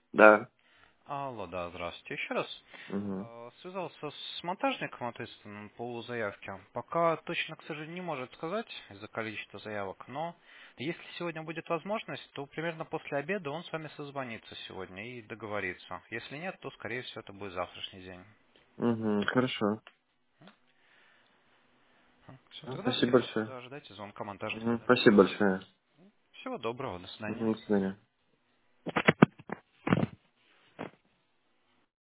Да. Алло, да, здравствуйте. Еще раз. Угу. Связался с монтажником ответственным по заявке. Пока точно, к сожалению, не может сказать из-за количества заявок, но если сегодня будет возможность, то примерно после обеда он с вами созвонится сегодня и договорится. Если нет, то, скорее всего, это будет завтрашний день. Угу. Хорошо. Все, Ну, тогда, спасибо скорее всего, большое. да, ожидайте звонка монтажника. Мгм. Да. Спасибо большое. Всего доброго, до свидания. Мгм. До свидания.